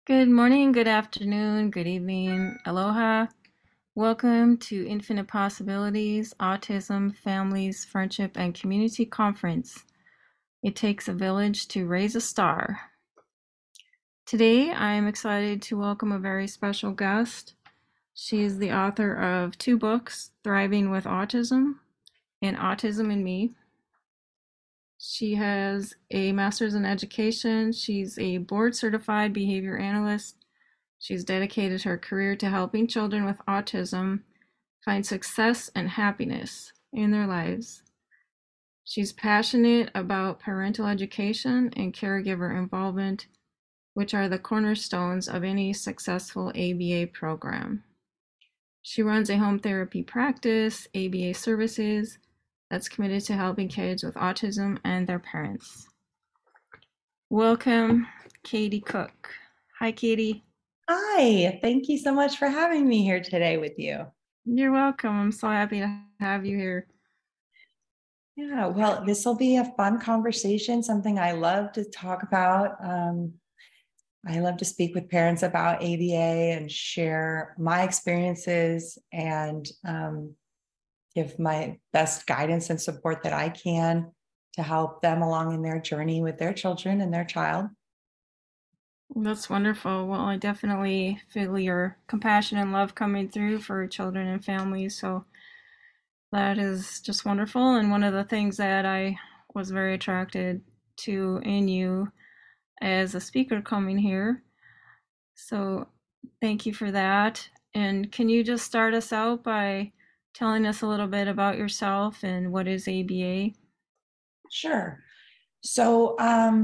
Good morning, good afternoon, good evening, aloha. Welcome to Infinite Possibilities Autism, Families, Friendship, and Community Conference. It takes a village to raise a star. Today, I am excited to welcome a very special guest. She is the author of two books, Thriving with Autism and Autism in Me. She has a master's in education. She's a board certified behavior analyst. She's dedicated her career to helping children with autism find success and happiness in their lives. She's passionate about parental education and caregiver involvement, which are the cornerstones of any successful ABA program. She runs a home therapy practice, ABA Services, that's committed to helping kids with autism and their parents. Welcome, Katie Cook. Hi, Katie. Hi, thank you so much for having me here today with you. You're welcome. I'm so happy to have you here. Yeah, well, this will be a fun conversation, something I love to talk about. I love to speak with parents about ABA and share my experiences and give my best guidance and support that I can to help them along in their journey with their children and their child. That's wonderful. Well, I definitely feel your compassion and love coming through for children and families. So that is just wonderful. And one of the things that I was very attracted to in you as a speaker coming here. So thank you for that. And can you just start us out by telling us a little bit about yourself and what is ABA? Sure. So,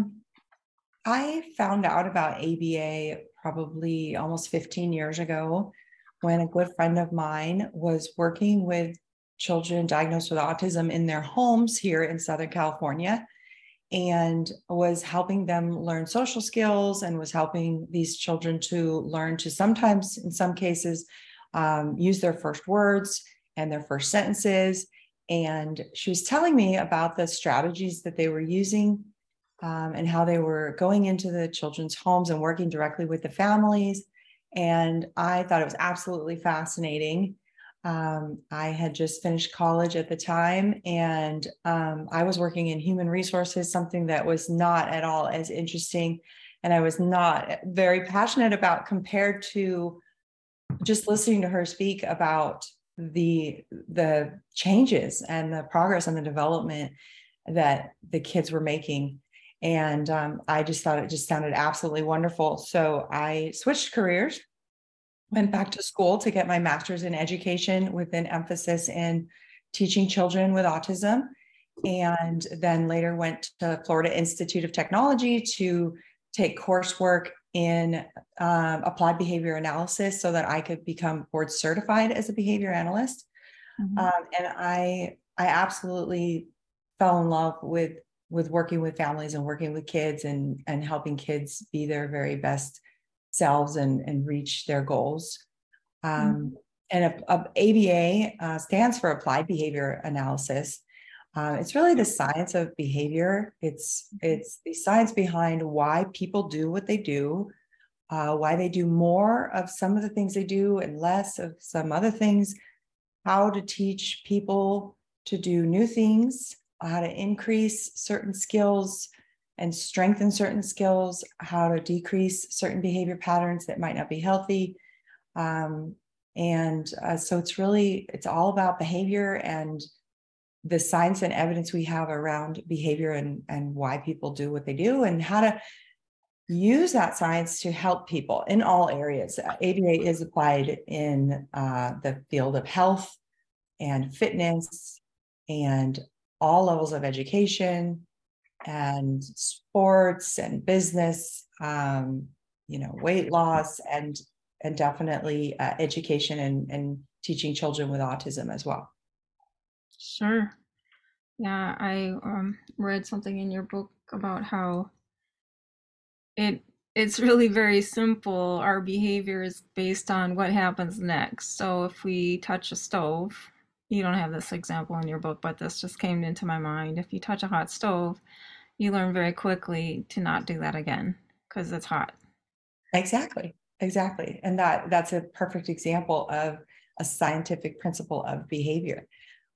I found out about ABA probably almost 15 years ago when a good friend of mine was working with children diagnosed with autism in their homes here in Southern California and was helping them learn social skills and was helping these children to learn to sometimes, in some cases, use their first words and their first sentences. And she was telling me about the strategies that they were using and how they were going into the children's homes and working directly with the families. And I thought it was absolutely fascinating. I had just finished college at the time, and I was working in human resources, something that was not at all as interesting and I was not very passionate about compared to just listening to her speak about the changes and the progress and the development that the kids were making. And I just thought it just sounded absolutely wonderful. So I switched careers, went back to school to get my master's in education with an emphasis in teaching children with autism. And then later went to Florida Institute of Technology to take coursework in applied behavior analysis so that I could become board certified as a behavior analyst. Mhm. And I absolutely fell in love with working with families and working with kids and helping kids be their very best selves and reach their goals. Um, and ABA stands for Applied Behavior Analysis. It's really the science of behavior. It's the science behind why people do what they do, why they do more of some of the things they do and less of some other things, how to teach people to do new things, how to increase certain skills and strengthen certain skills, how to decrease certain behavior patterns that might not be healthy. So it's all about behavior and the science and evidence we have around behavior and why people do what they do and how to use that science to help people in all areas. ABA is applied in the field of health and fitness and all levels of education and sports and business, weight loss and definitely education and teaching children with autism as well. Sure. Yeah, I read something in your book about how it it's really very simple. Our behavior is based on what happens next. So if we touch a stove, you don't have this example in your book, but this just came into my mind. If you touch a hot stove, you learn very quickly to not do that again because it's hot. Exactly. Exactly. And that's a perfect example of a scientific principle of behavior.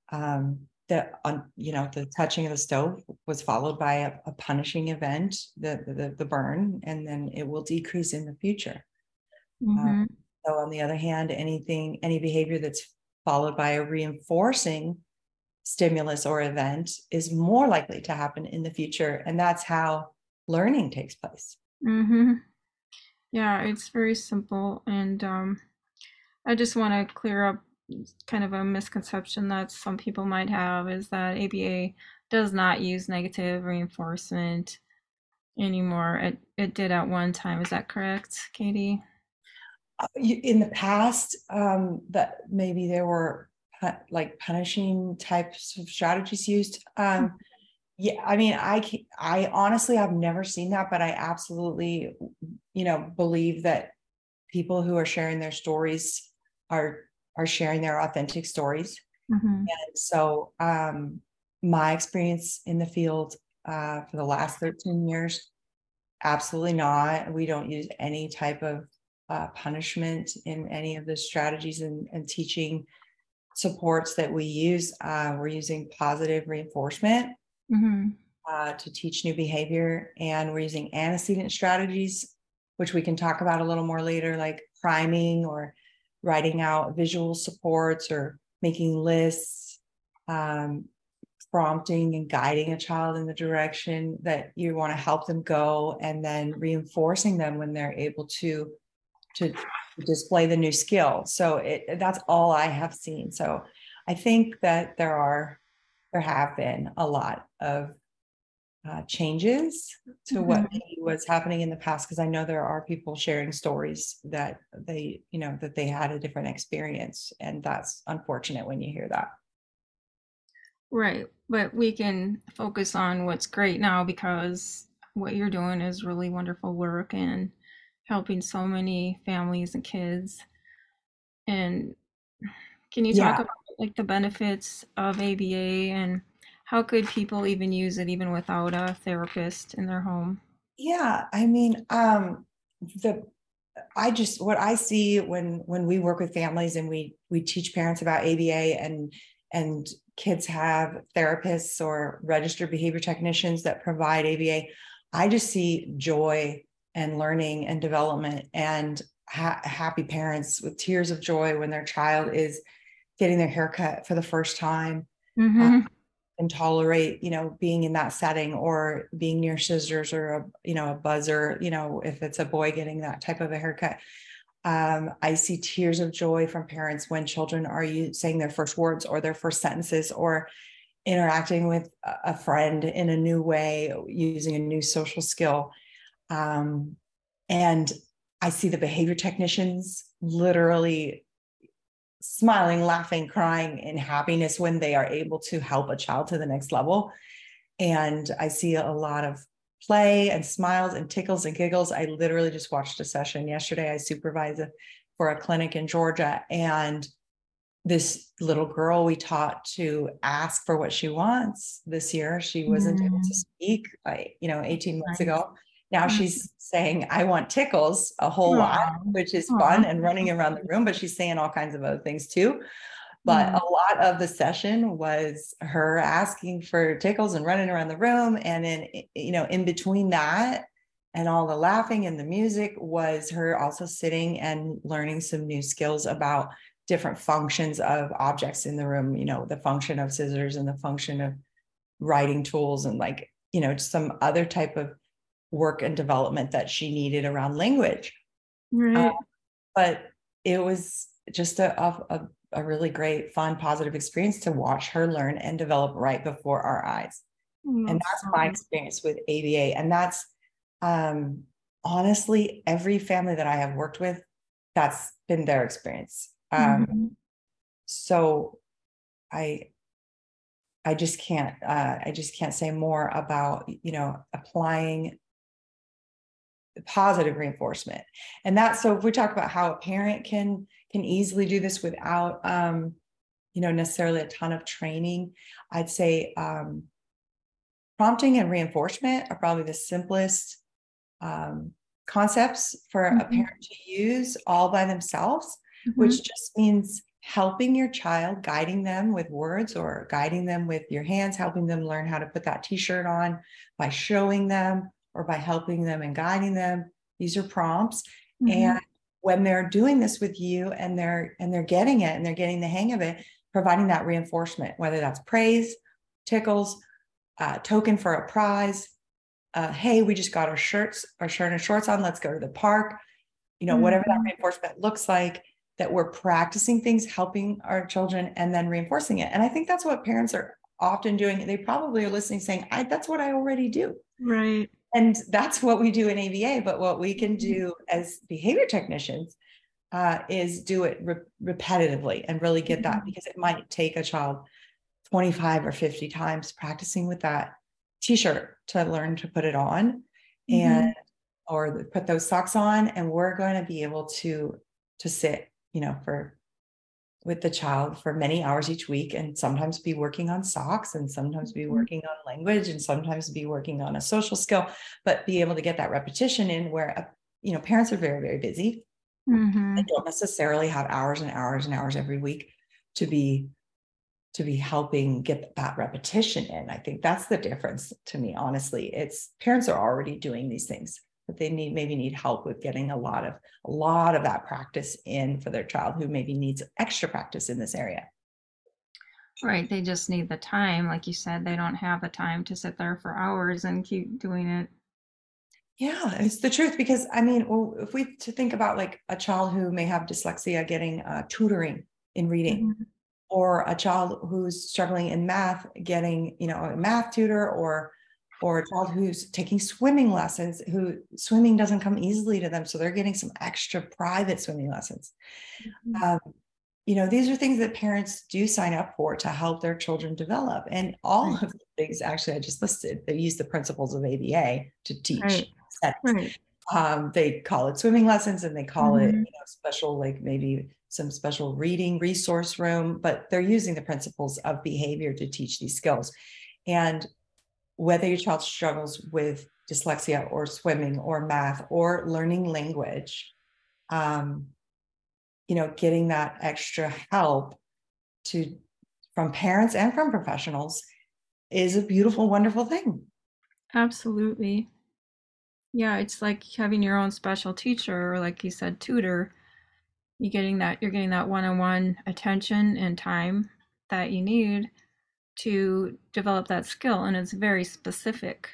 The touching of the stove was followed by a punishing event, the burn, and then it will decrease in the future. Uh, Mm-hmm. so on the other hand, any behavior that's followed by a reinforcing stimulus or event is more likely to happen in the future. And that's how learning takes place. Mm-hmm. Yeah, it's very simple. And I just want to clear up kind of a misconception that some people might have is that ABA does not use negative reinforcement anymore. It did at one time. Is that correct, Katie? In the past, that maybe there were like punishing types of strategies used. Yeah, I mean, I honestly have never seen that, but I absolutely, believe that people who are sharing their stories are sharing their authentic stories. Mm-hmm. And so, my experience in the field for the last 13 years, absolutely not. We don't use any type of punishment in any of the strategies and teaching supports that we use. We're using positive reinforcement Mm-hmm. to teach new behavior, and we're using antecedent strategies, which we can talk about a little more later, like priming or writing out visual supports or making lists, um, prompting and guiding a child in the direction that you want to help them go, and then reinforcing them when they're able to display the new skill. So that's all I have seen. So I think that there have been a lot of changes to what Mm-hmm. maybe was happening in the past, because I know there are people sharing stories that that they had a different experience, and that's unfortunate when you hear that. Right. But we can focus on what's great now because what you're doing is really wonderful work and helping so many families and kids. And can you talk Yeah, about like the benefits of ABA and how could people even use it even without a therapist in their home? yeah. I mean, the I just what I see when we work with families and we teach parents about ABA, and kids have therapists or registered behavior technicians that provide ABA, I just see joy and learning and development, and happy parents with tears of joy when their child is getting their haircut for the first time, uh, Mm-hmm. and tolerate, being in that setting or being near scissors or a buzzer, if it's a boy getting that type of a haircut. I see tears of joy from parents when children are saying their first words or their first sentences, or interacting with a friend in a new way, using a new social skill. And I see the behavior technicians literally smiling, laughing, crying in happiness when they are able to help a child to the next level. And I see a lot of play and smiles and tickles and giggles. I literally just watched a session yesterday. I supervised for a clinic in Georgia, and this little girl we taught to ask for what she wants this year. She wasn't able to Mm, speak, 18 months nice. ago. Now Mm. she's saying, I want tickles a whole lot, Aw. which is Aw. fun and running around the room, but she's saying all kinds of other things too. But Mm. a lot of the session was her asking for tickles and running around the room. And then, in between that and all the laughing and the music was her also sitting and learning some new skills about different functions of objects in the room, the function of scissors and the function of writing tools, and like, some other type of work and development that she needed around language. Uh, Right. but it was just a really great, fun, positive experience to watch her learn and develop right before our eyes. And That's that's so my good. experience with ABA. And that's um, honestly every family that I have worked with, that's been their experience. Mhm. So I I just can't say more about, applying positive reinforcement. And that's, so if we talk about how a parent can easily do this without necessarily a ton of training, I'd say prompting and reinforcement are probably the simplest, um, concepts for a Mhm. parent to use all by themselves, Mhm. which just means helping your child, guiding them with words or guiding them with your hands, helping them learn how to put that t-shirt on by showing them or by helping them and guiding them. These are prompts. Mhm. And when they're doing this with you and they're getting it and they're getting the hang of it, providing that reinforcement, whether that's praise, tickles, token for a prize, hey, we just got our shirt and shorts on, let's go to the park, whatever that Mhm. reinforcement looks like, that we're practicing things, helping our children, and then reinforcing it. And I think that's what parents are often doing. They probably are listening, saying, that's what I already do. Right. And that's what we do in ABA. But what we can Mhm. do as behavior technicians is do it repetitively and really get that, Mhm. because it might take a child 25 or 50 times practicing with that t-shirt to learn to put it on, and Mhm. or put those socks on, and we're going to be able to sit for with the child for many hours each week, and sometimes be working on socks, and sometimes be Mhm. working on language, and sometimes be working on a social skill, but be able to get that repetition in where parents are very, very busy. They Mhm. don't necessarily have hours and hours and hours every week to be helping get that repetition in. I think that's the difference to me, honestly. It's parents are already doing these things, but they maybe need help with getting a lot of that practice in for their child who maybe needs extra practice in this area. Right. They just need the time. Like you said, they don't have the time to sit there for hours and keep doing it. Yeah, it's the truth, because I mean, well, if we to think about like a child who may have dyslexia getting tutoring in reading, Mhm. or a child who's struggling in math getting a math tutor, or a child who's taking swimming lessons, who swimming doesn't come easily to them, so they're getting some extra private swimming lessons. Mhm. um, these are things that parents do sign up for to help their children develop, and all Right. of the things actually I just listed, they use the principles of ABA to Right. teach settings. Right. They call it swimming lessons, and they call it, Mhm. special, like maybe some special reading resource room, but they're using the principles of behavior to teach these skills. And whether your child struggles with dyslexia or swimming or math or learning language, um, getting that extra help to from parents and from professionals is a beautiful, wonderful thing. Absolutely. Yeah, it's like having your own special teacher or like you said, tutor. You're getting that one-on-one attention and time that you need to develop that skill, and it's very specific,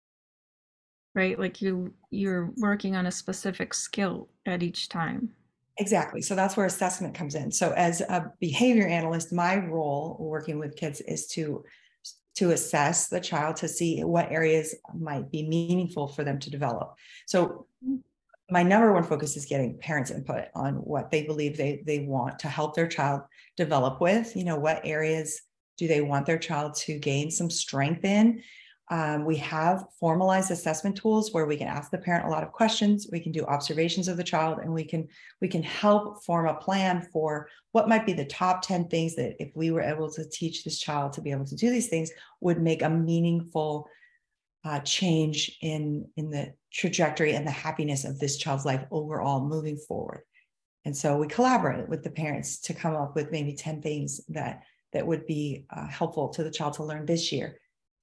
right? Like you're working on a specific skill at each time. Exactly. So that's where assessment comes in. So as a behavior analyst, my role working with kids is to assess the child to see what areas might be meaningful for them to develop. So my number one focus is getting parents input on what they believe they want to help their child develop with, what areas do they want their child to gain some strength in. We have formalized assessment tools where we can ask the parent a lot of questions, we can do observations of the child, and we can help form a plan for what might be the top 10 things that, if we were able to teach this child to be able to do these things, would make a meaningful change in the trajectory and the happiness of this child's life overall moving forward. And so we collaborate with the parents to come up with maybe 10 things that would be helpful to the child to learn this year,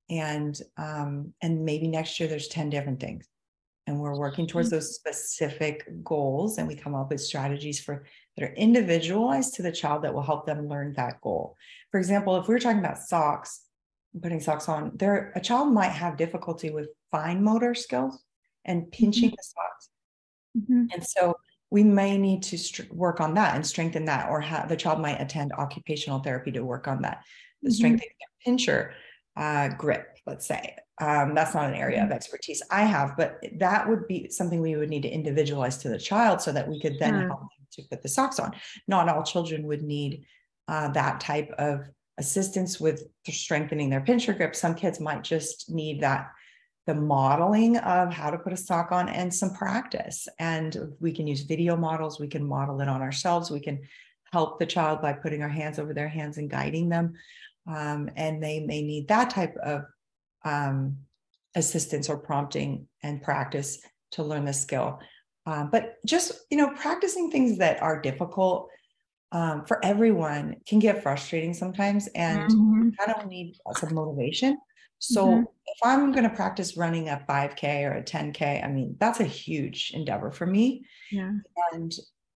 and maybe next year there's 10 different things, and we're working towards those specific goals, and we come up with strategies that are individualized to the child that will help them learn that goal. For example, if we're talking about socks, putting socks on, there a child might have difficulty with fine motor skills and pinching Mhm. the socks, Mhm. and so we may need to work on that and strengthen that, or the child might attend occupational therapy to work on that, the Mhm. strengthening their pincher grip, let's say. That's not an area of Mhm. expertise I have, but that would be something we would need to individualize to the child so that we could then Sure. help them to put the socks on. Not all children would need that type of assistance with strengthening their pincher grip. Some kids might just need the modeling of how to put a sock on and some practice. And we can use video models. We can model it on ourselves. We can help the child by putting our hands over their hands and guiding them. And they may need that type of um, assistance or prompting and practice to learn the skill. But just, practicing things that are difficult for everyone can get frustrating sometimes, and Mm-hmm. kind of need some motivation. Mm-hmm. So if I'm going to practice running a 5K or a 10K, I mean, that's a huge endeavor for me. Yeah. And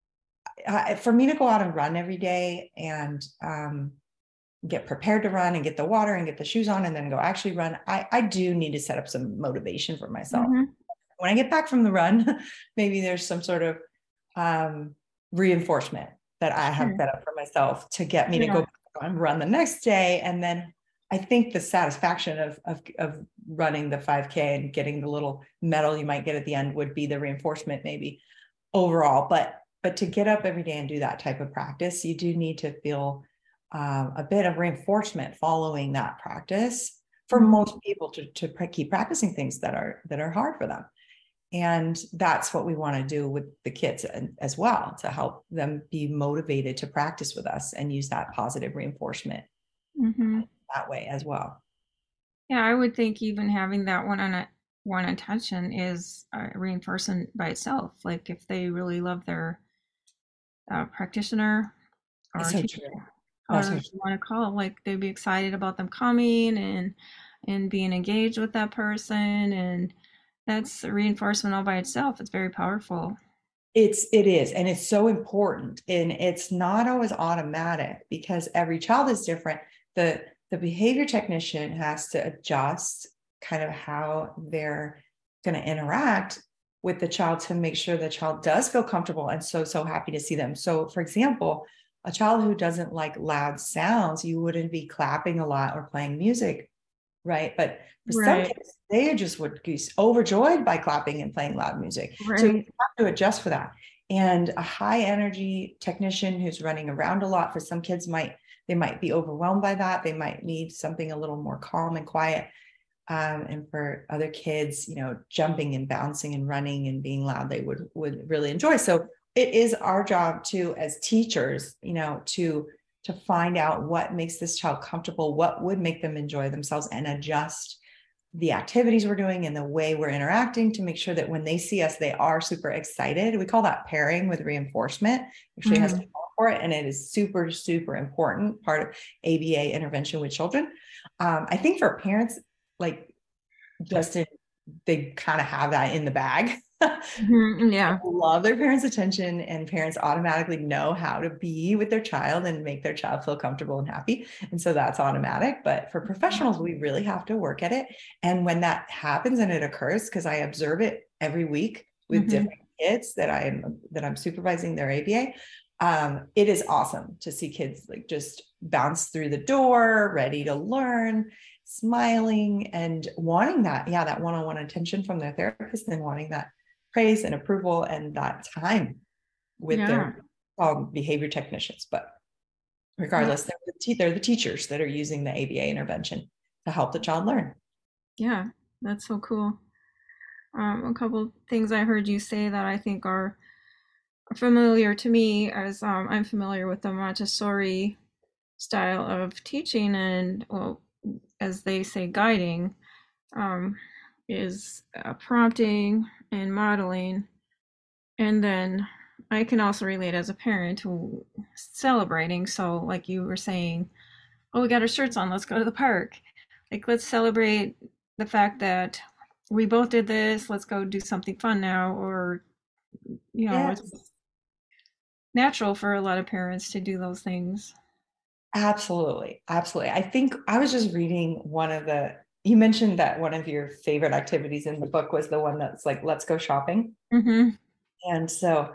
for me to go out and run every day and get prepared to run and get the water and get the shoes on and then go actually run, I do need to set up some motivation for myself. Mm-hmm. When I get back from the run, maybe there's some sort of reinforcement that I have Sure. set up for myself to get me to Yeah. go and run the next day. And then I think the satisfaction of running the 5K and getting the little medal you might get at the end would be the reinforcement maybe overall. But to get up every day and do that type of practice, you do need to feel a bit of reinforcement following that practice for Mm-hmm. most people to keep practicing things that are hard for them. And that's what we want to do with the kids as well, to help them be motivated to practice with us and use that positive reinforcement Mm-hmm. that way as well. Yeah, I would think even having that one attention is reinforcement by itself. Like if they really love their practitioner It's or so teacher, true. That's however so you true. want to call it, like they'd be excited about them coming and being engaged with that person, and that's a reinforcement all by itself. It's very powerful. It is, and it's so important, and it's not always automatic because every child is different. The behavior technician has to adjust kind of how they're going to interact with the child to make sure the child does feel comfortable and so happy to see them. So for example, a child who doesn't like loud sounds, you wouldn't be clapping a lot or playing music, right? But for some Right, kids, they just would be overjoyed by clapping and playing loud music. So you right, have to adjust for that. And a high energy technician who's running around a lot, for some kids they might be overwhelmed by that. They might need something a little more calm and quiet. And for other kids, jumping and bouncing and running and being loud, they would really enjoy. So it is our job to, as teachers, to find out what makes this child comfortable, what would make them enjoy themselves, and adjust the activities we're doing and the way we're interacting to make sure that when they see us, they are super excited. We call that pairing with reinforcement. Actually has to mm, call for it, and it is super, super important part of ABA intervention with children. I think for parents, like Justin, they kind of have that in the bag. yeah, Love their parents' attention, and parents automatically know how to be with their child and make their child feel comfortable and happy. And so that's automatic. But for professionals, we really have to work at it. And when that happens and it occurs, because I observe it every week with mm-hmm. different kids that I'm supervising their ABA, it is awesome to see kids like just bounce through the door, ready to learn, smiling and wanting that one-on-one attention from their therapist, and wanting that praise and approval and that time with Yeah, their behavior technicians. But yeah, regardless, they're the teachers that are using the ABA intervention to help the child learn. yeah. That's so cool. A couple things I heard you say that I think are familiar to me, as I'm familiar with the Montessori style of teaching, and well, as they say, guiding, um, is prompting and modeling. And then I can also relate as a parent to celebrating. So, like you were saying, oh, we got our shirts on, let's go to the park. Like, let's celebrate the fact that we both did this, let's go do something fun now. Or, Yes, it's natural for a lot of parents to do those things. absolutely. Absolutely. I think I was just reading you mentioned that one of your favorite activities in the book was the one that's like, let's go shopping. Mm-hmm. And so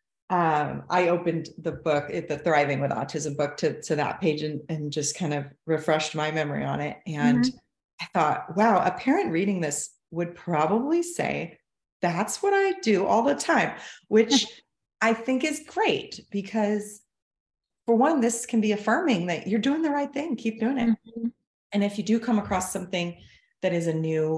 I opened the book, the Thriving with Autism book, to that page and just kind of refreshed my memory on it. And Mm-hmm. I thought, wow, a parent reading this would probably say, that's what I do all the time, which I think is great because, for one, this can be affirming that you're doing the right thing, keep doing it. Mm-hmm. And if you do come across something that is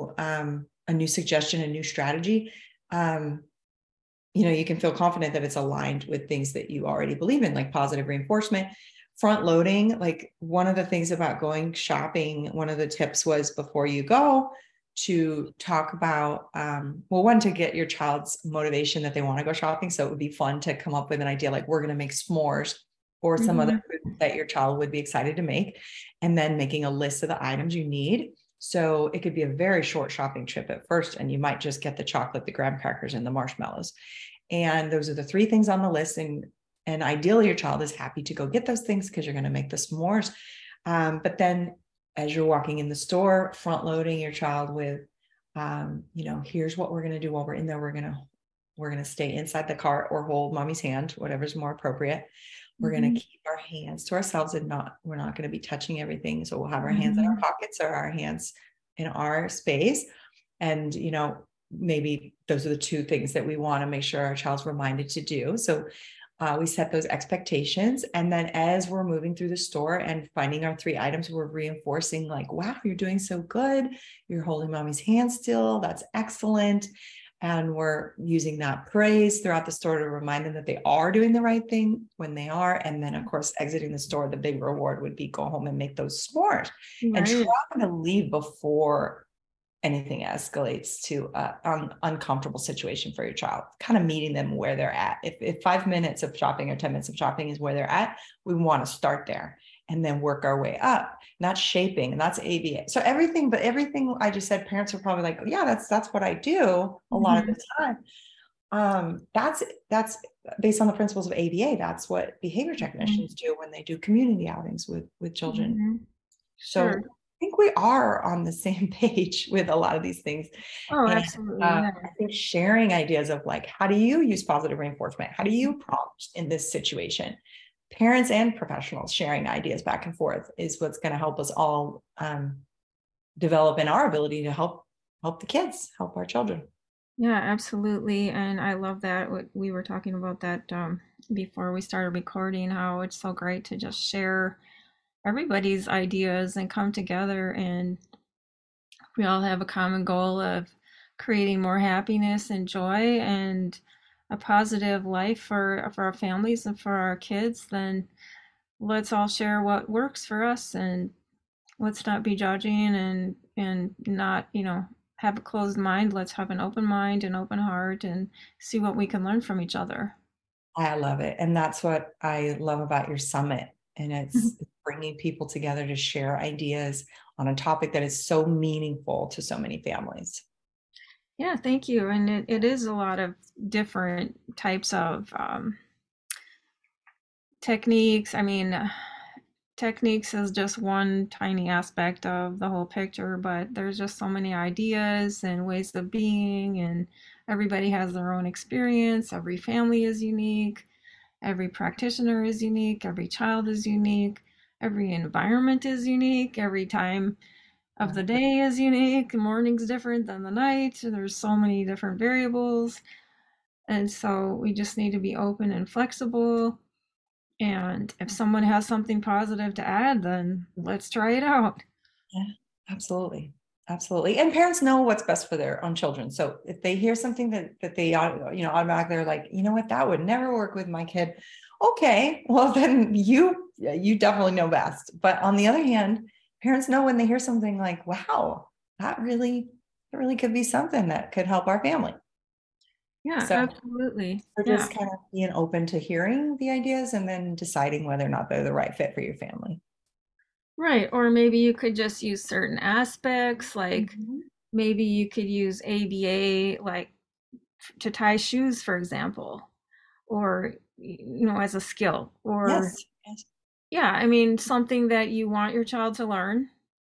a new suggestion, a new strategy, um, you can feel confident that it's aligned with things that you already believe in, like positive reinforcement. Front loading, like one of the things about going shopping, one of the tips was, before you go, to talk about, well, one, to get your child's motivation that they want to go shopping. So it would be fun to come up with an idea like we're going to make s'mores or some other Mhm. food that your child would be excited to make, and then making a list of the items you need. So it could be a very short shopping trip at first, and you might just get the chocolate, the graham crackers, and the marshmallows. And those are the three things on the list. And ideally, your child is happy to go get those things because you're going to make the s'mores. But then as you're walking in the store, front loading your child with, here's what we're going to do while we're in there. We're going to stay inside the cart or hold mommy's hand, whatever's more appropriate. We're going to Mhm. keep our hands to ourselves and we're not going to be touching everything. So we'll have our hands in our Mhm. pockets or our hands in our space. And, maybe those are the two things that we want to make sure our child's reminded to do. So we set those expectations. And then as we're moving through the store and finding our three items, we're reinforcing like, wow, you're doing so good. You're holding mommy's hand still. That's excellent. And we're using that praise throughout the store to remind them that they are doing the right thing when they are. And then, of course, exiting the store, the big reward would be go home and make those s'mores and try Right. to leave before anything escalates to an uncomfortable situation for your child, kind of meeting them where they're at. If 5 minutes of shopping or 10 minutes of shopping is where they're at, we want to start there and then work our way up. Not shaping, and that's ABA. So everything I just said, parents are probably like, oh, yeah, that's what I do a lot of Mhm. the time. That's based on the principles of ABA. That's what behavior Mhm. technicians do when they do community outings with children. Mhm. So Sure. I think we are on the same page with a lot of these things. Oh, And absolutely. Yeah. I think sharing ideas of like, how do you use positive reinforcement? How do you prompt in this situation? Parents and professionals sharing ideas back and forth is what's going to help us all develop in our ability to help the kids, help our children. Yeah, absolutely. And I love that we were talking about that before we started recording, how it's so great to just share everybody's ideas and come together, and we all have a common goal of creating more happiness and joy and a positive life for our families and for our kids. Then let's all share what works for us, and let's not be judging and not, have a closed mind. Let's have an open mind and open heart and see what we can learn from each other. I love it. And that's what I love about your summit. And it's bringing people together to share ideas on a topic that is so meaningful to so many families. Yeah, thank you. And it is a lot of different types of techniques. I mean, techniques is just one tiny aspect of the whole picture, but there's just so many ideas and ways of being, and everybody has their own experience. Every family is unique. Every practitioner is unique. Every child is unique. Every environment is unique. Every time of the day is unique. The morning's different than the night. There's so many different variables. And so we just need to be open and flexible. And if someone has something positive to add, then let's try it out. Yeah, absolutely. Absolutely. And parents know what's best for their own children. So if they hear something that they automatically are like, you know what, that would never work with my kid. Okay, well then you definitely know best. But on the other hand, parents know when they hear something like, wow, that really could be something that could help our family. Yeah, So absolutely. we're Yeah. just kind of being open to hearing the ideas and then deciding whether or not they're the right fit for your family. Right. Or maybe you could just use certain aspects, like Mhm. maybe you could use ABA, like to tie shoes, for example, or, as a skill. Or, Yes. Yes. yeah, I mean, something that you want your child to learn,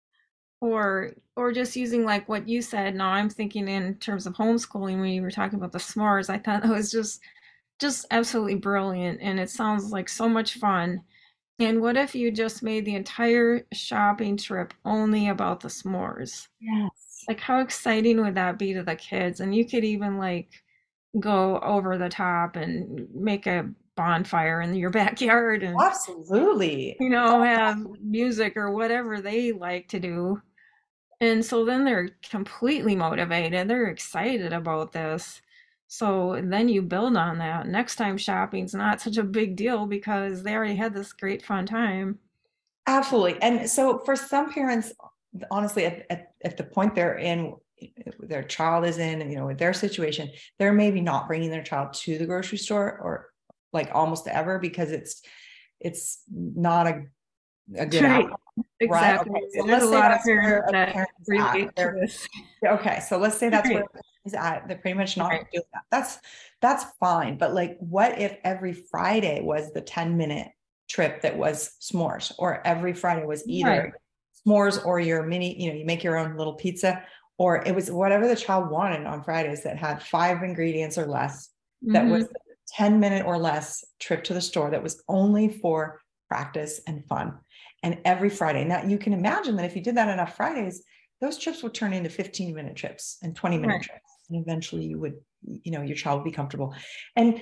or just using like what you said. Now I'm thinking in terms of homeschooling when you were talking about the s'mores. I thought that was just absolutely brilliant, and it sounds like so much fun. And what if you just made the entire shopping trip only about the s'mores? Yes. Like, how exciting would that be to the kids? And you could even like go over the top and make a bonfire in your backyard, and Absolutely. have music or whatever they like to do. And so then they're completely motivated. They're excited about this. So then you build on that. Next time shopping's not such a big deal because they already had this great fun time. Absolutely. And so for some parents, honestly, at the point they're in, their child is in, with their situation, they're maybe not bringing their child to the grocery store or like almost ever because it's not a good Right. outcome, right? Exactly. Okay, so There's a let's say lot of that's where parents a that parent is at. relate to this. Okay, so let's say that's where Right. a parent is at. They're pretty much not Right. doing that. That's fine. But like, what if every Friday was the 10-minute trip that was s'mores, or every Friday was Right. either s'mores or your mini, you make your own little pizza, or it was whatever the child wanted on Fridays that had 5 ingredients or less, that was Hmm. 10-minute or less trip to the store that was only for practice and fun. And every Friday. Now you can imagine that if you did that enough Fridays, those trips would turn into 15-minute trips and 20-minute Right. trips. And eventually you would, your child would be comfortable. And,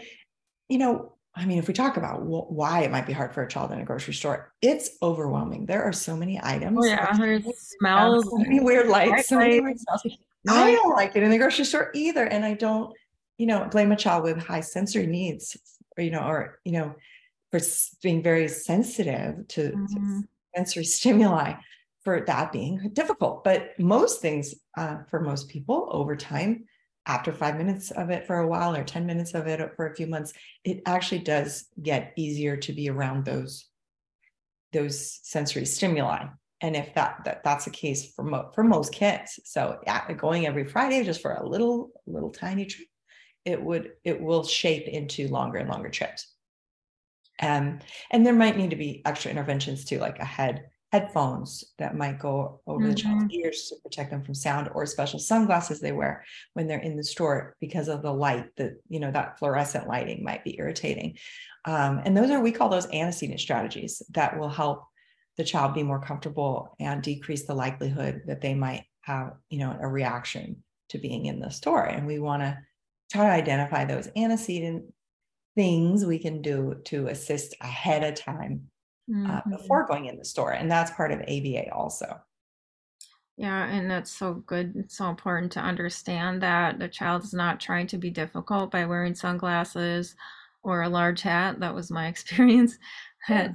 I mean, if we talk about why it might be hard for a child in a grocery store, it's overwhelming. There are so many Oh items, yeah, there's so smells many and weird lights, bright so many weird lights, smells. I noise. don't like it in the grocery store either. And I don't, blame a child with high sensory needs, for being very sensitive to Mhm. sensory stimuli, for that being difficult. But most things, for most people over time, after 5 minutes of it for a while or 10 minutes of it for a few months, it actually does get easier to be around those sensory stimuli. And if that's the case for most kids, so going every Friday just for a little tiny trip, it will shape into longer and longer trips. And there might need to be extra interventions too, like headphones that might go over the child's Mhm. ears to protect them from sound, or special sunglasses they wear when they're in the store because of the light that fluorescent lighting might be irritating. And we call those antecedent strategies that will help the child be more comfortable and decrease the likelihood that they might have, a reaction to being in the store. And we want to try to identify those antecedent things we can do to assist ahead of time, Mhm. before going in the store. And that's part of ABA also. Yeah, and that's so good. It's so important to understand that the child is not trying to be difficult by wearing sunglasses or a large hat. That was my experience. Yeah. Had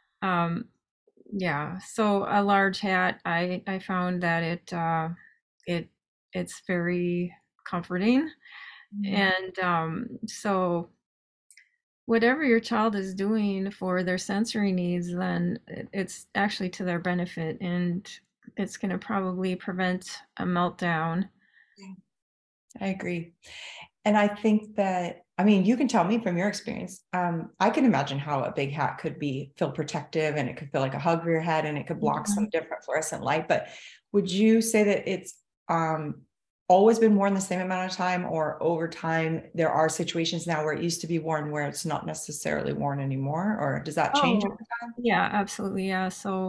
yeah, so a large hat, I found that it it's very comforting, Mhm. and so whatever your child is doing for their sensory needs, then it's actually to their benefit, and it's going to probably prevent a meltdown. Yeah, I agree. And I think that, I mean, you can tell me from your experience. I can imagine how a big hat could feel protective, and it could feel like a hug for your head, and it could block some Mhm. different fluorescent light. But would you say that it's um, always been worn the same amount of time, or over time, there are situations now where it used to be worn where it's not necessarily worn anymore? Or does that change over Oh, time? yeah, absolutely. Yeah.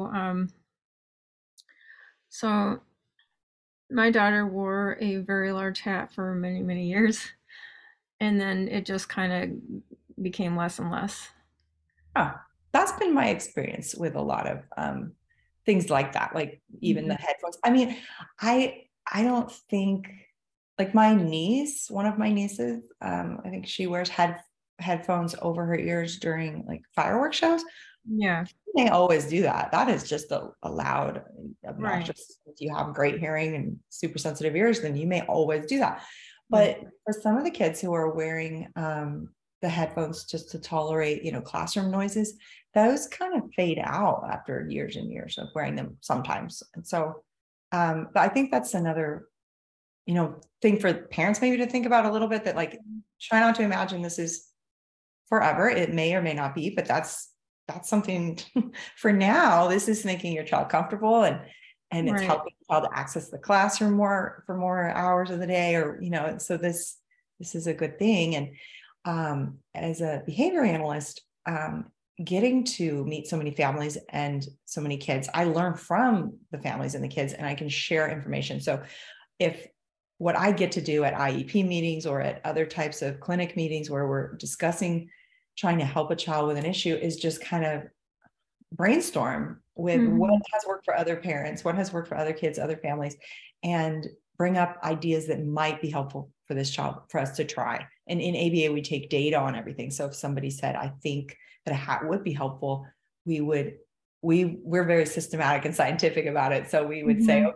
So my daughter wore a very large hat for many, many years, and then it just kind of became less and less. Huh. That's been my experience with a lot of things like that, like even the Mhm. headphones. I mean, I don't think, like my niece, one of my nieces, I think she wears headphones over her ears during like fireworks shows. Yeah, They always do that. That is just a loud, right. obnoxious. If you have great hearing and super sensitive ears, then you may always do that. Right. But for some of the kids who are wearing the headphones just to tolerate, classroom noises, those kind of fade out after years and years of wearing them sometimes. And so, but I think that's another, thing for parents maybe to think about a little bit, that like, try not to imagine this is forever. It may or may not be, but that's something for now. This is making your child comfortable, and it's Right. helping the child access the classroom for more hours of the day, or so this is a good thing. And as a behavior analyst, getting to meet so many families and so many kids, I learn from the families and the kids, and I can share information. So if what I get to do at IEP meetings or at other types of clinic meetings where we're discussing trying to help a child with an issue is just kind of brainstorm with what Mhm. has worked for other parents, what has worked for other kids, other families, and bring up ideas that might be helpful for this child for us to try. And in ABA, we take data on everything. So if somebody said, I think that a hat would be helpful, we would we're very systematic and scientific about it. So we would say, Mhm. okay,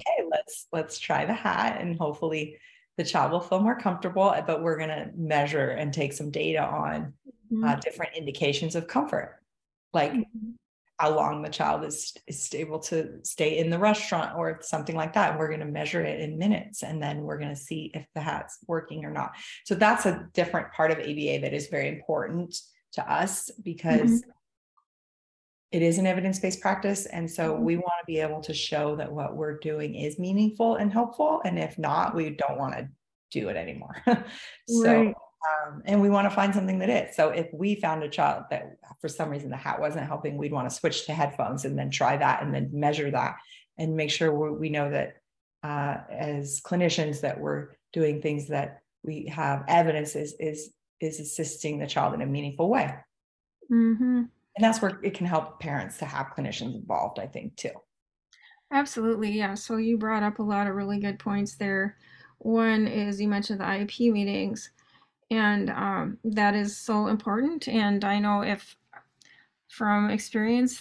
let's try the hat, and hopefully the child will feel more comfortable, but we're going to measure and take some data on Mhm. different indications of comfort, like Mhm. how long the child is able to stay in the restaurant or something like that. And we're going to measure it in minutes, and then we're going to see if the hat's working or not. So that's a different part of ABA that is very important to us, because Mhm. it is an evidence-based practice. And so Mhm. we want to be able to show that what we're doing is meaningful and helpful. And if not, we don't want to do it anymore. So, Right. and we want to find something that is. So if we found a child that for some reason the hat wasn't helping, we'd want to switch to headphones and then try that and then measure that and make sure we know that as clinicians that we're doing things that we have evidence is assisting the child in a meaningful way. Mhm. And that's where it can help parents to have clinicians involved, I think, too. Absolutely, yeah. So you brought up a lot of really good points there. One is you mentioned the IEP meetings, and that is so important. And I know if from experience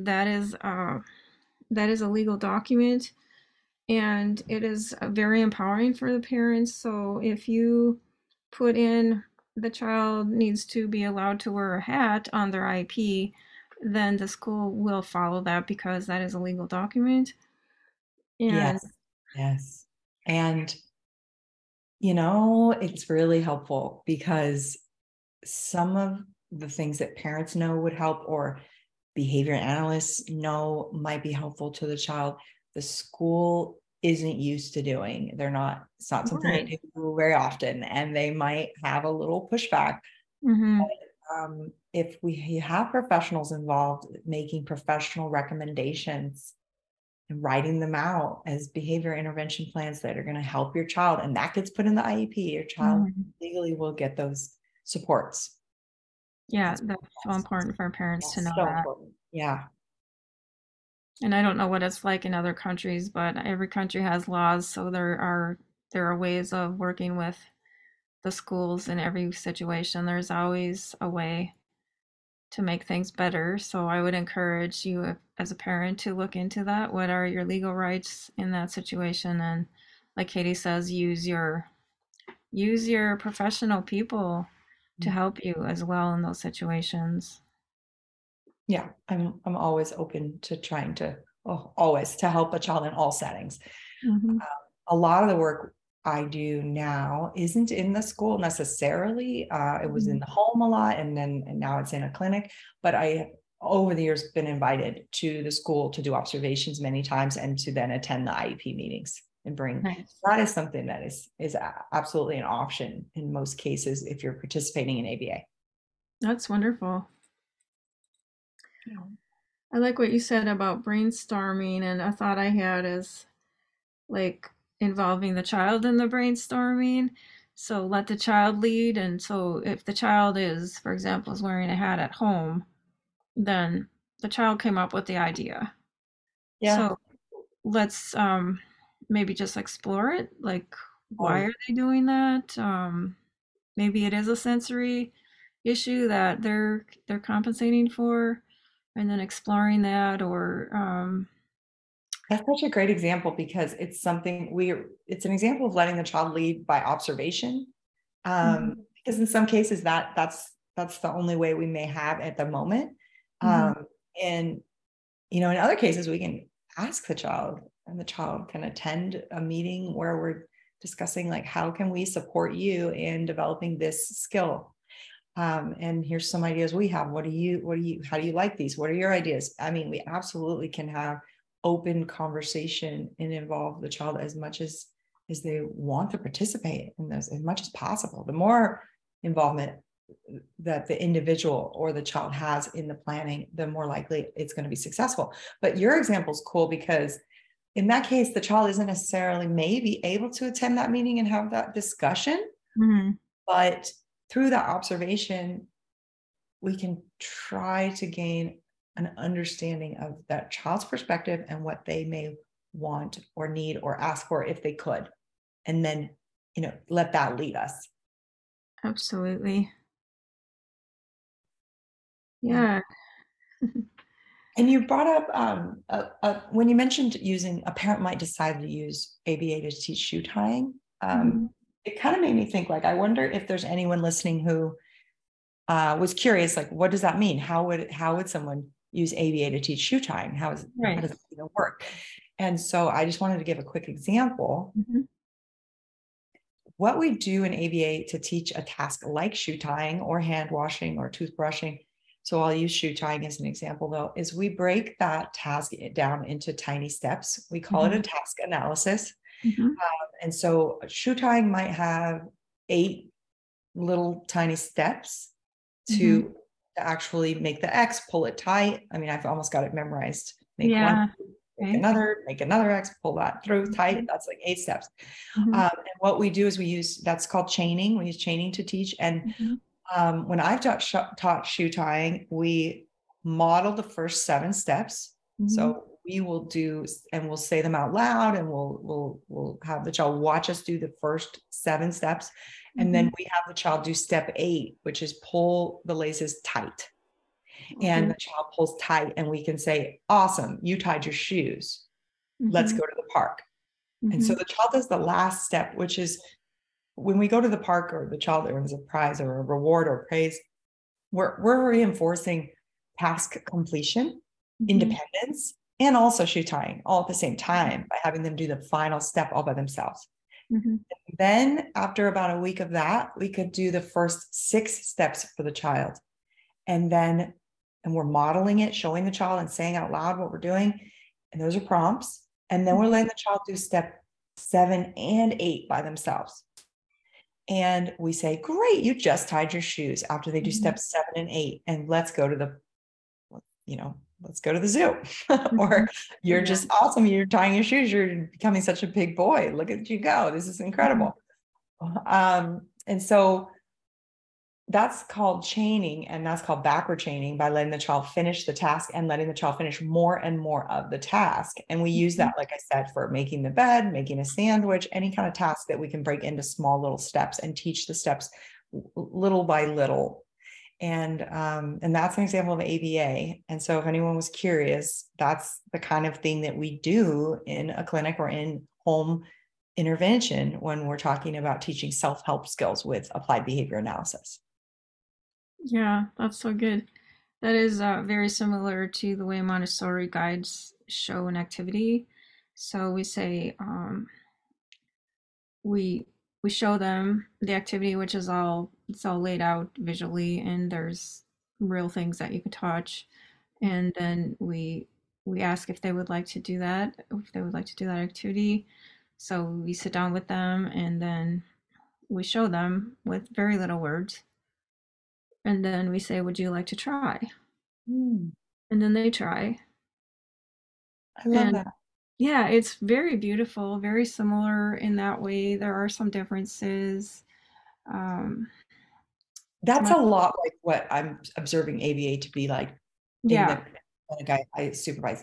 that is a legal document, and it is very empowering for the parents. So if you put in the child needs to be allowed to wear a hat on their IP, then the school will follow that because that is a legal document. And Yes, yes. And, it's really helpful because some of the things that parents know would help, or behavior analysts know might be helpful to the child, the school isn't used to doing. It's not something they right. do very often, and they might have a little pushback. Mm-hmm. If we have professionals involved making professional recommendations and writing them out as behavior intervention plans that are going to help your child, and that gets put in the IEP, your child Mm-hmm. legally will get those supports. Yeah, That's, that's so important for parents to that's know so that. important. Yeah. And I don't know what it's like in other countries, but every country has laws, so there are ways of working with the schools in every situation. There's always a way to make things better. So I would encourage you as a parent to look into that. What are your legal rights in that situation? And like Katie says, use your professional people to help you as well in those situations. Yeah. I'm always open to trying to, always to help a child in all settings. Hmm. A lot of the work I do now isn't in the school necessarily. It was in the home a lot, and now it's in a clinic. But I, over the years, been invited to the school to do observations many times, and to then attend the IEP meetings and bring. Nice. That is something that is absolutely an option in most cases if you're participating in ABA. That's wonderful. Yeah. I like what you said about brainstorming, and a thought I had is like involving the child in the brainstorming. So let the child lead. And so if the child is, for example, is wearing a hat at home, then the child came up with the idea. Yeah. So let's maybe just explore it. Like, why Oh, are they doing that? Maybe it is a sensory issue that they're compensating for, and then exploring that, or that's such a great example, because it's an example of letting the child lead by observation. mhm, Because in some cases that's the only way we may have at the moment. mhm, And in other cases we can ask the child, and the child can attend a meeting where we're discussing, like, how can we support you in developing this skill? And here's some ideas we have. How do you like these? What are your ideas? I mean, we absolutely can have open conversation and involve the child as much as they want to participate in this, as much as possible. The more involvement that the individual or the child has in the planning, the more likely it's going to be successful. But your example is cool, because in that case, the child isn't necessarily maybe able to attend that meeting and have that discussion, mhm. but through that observation, we can try to gain an understanding of that child's perspective and what they may want or need or ask for if they could. And then, let that lead us. Absolutely. Yeah. Yeah. And you brought up when you mentioned using a parent might decide to use ABA to teach shoe tying. Mhm. It kind of made me think like I wonder if there's anyone listening who was curious, like what does that mean? How would someone use ABA to teach shoe tying? How Right. does it even work? And so I just wanted to give a quick example. Mhm. What we do in ABA to teach a task like shoe tying or hand washing or toothbrushing, so I'll use shoe tying as an example though, is we break that task down into tiny steps. We call it a Mhm. task analysis. Mhm. And so shoe tying might have 8 little tiny steps Mhm. to actually make the X, pull it tight. I mean, I've almost got it memorized. Make one, Yeah. Okay. make another X, pull that through tight. Mhm. That's like 8 steps. Mhm. And what we do is we use that's called chaining. We use chaining to teach. And Mhm. when I've taught shoe tying, we model the first 7 steps. Mhm. So we will do, and we'll say them out loud, and we'll have the child watch us do the first 7 steps, and then Mhm. we have the child do step 8, which is pull the laces tight. And Okay. the child pulls tight, and we can say, "Awesome, you tied your shoes. Let's Mhm. go to the park." And so Mhm. the child does the last step, which is when we go to the park or the child earns a prize or a reward or praise, we're reinforcing task completion, Mhm. independence, and also shoe tying all at the same time by having them do the final step all by themselves. Mhm. Then, after about a week of that, we could do the first 6 steps for the child. And then, and we're modeling it, showing the child and saying out loud what we're doing. And those are prompts. And then we're letting the child do step 7 and 8 by themselves. And we say, great, you just tied your shoes after they do Mhm. steps 7 and 8. And let's go to let's go to the zoo. Or Mhm. you're Yeah. just awesome. You're tying your shoes. You're becoming such a big boy. Look at you go. This is Mhm. incredible. And so that's called chaining, and that's called backward chaining by letting the child finish the task and letting the child finish more and more of the task. And we use Mhm. that, like I said, for making the bed, making a sandwich, any kind of task that we can break into small little steps and teach the steps little by little. And that's an example of ABA. And so if anyone was curious, that's the kind of thing that we do in a clinic or in home intervention when we're talking about teaching self-help skills with applied behavior analysis. Yeah, that's so good. That is very similar to the way Montessori guides show an activity. So we say we we show them the activity, which is all it's all laid out visually, and there's real things that you can touch, and then we ask if they would like to do that, if they would like to do that activity. So we sit down with them, and then we show them with very little words, and then we say, "Would you like to try?" Mm, And then they try. I love And that. yeah, it's very beautiful, very similar in that way. There are some differences. Um, That's my, a lot like what I'm observing ABA to be like in yeah. the clinic I supervise.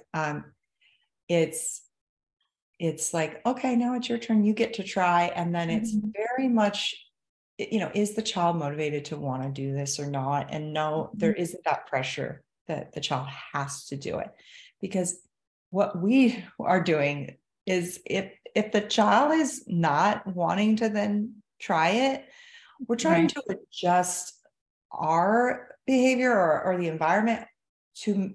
It's it's like, okay, now it's your turn. You get to try. And then it's Mhm, very much, is the child motivated to want to do this or not? And no, there mhm, isn't that pressure that the child has to do it. Because what we are doing is if the child is not wanting to then try it, we're trying right. to adjust our behavior or the environment to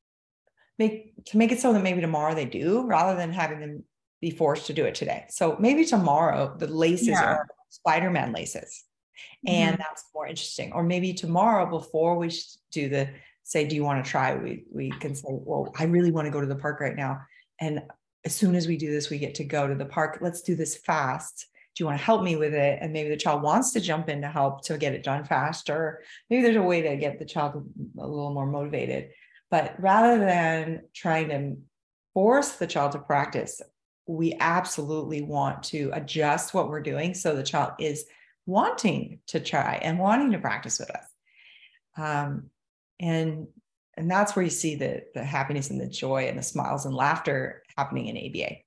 make it so that maybe tomorrow they do rather than having them be forced to do it today. So maybe tomorrow the laces Yeah. are Spider-Man laces, and Mhm, that's more interesting. Or maybe tomorrow before we do the say, do you want to try? We can say, well, I really want to go to the park right now. And as soon as we do this, we get to go to the park. Let's do this fast. Do you want to help me with it? And maybe the child wants to jump in to help to get it done faster. Maybe there's a way to get the child a little more motivated. But rather than trying to force the child to practice, we absolutely want to adjust what we're doing so the child is wanting to try and wanting to practice with us. Um, and and that's where you see the happiness and the joy and the smiles and laughter happening in ABA.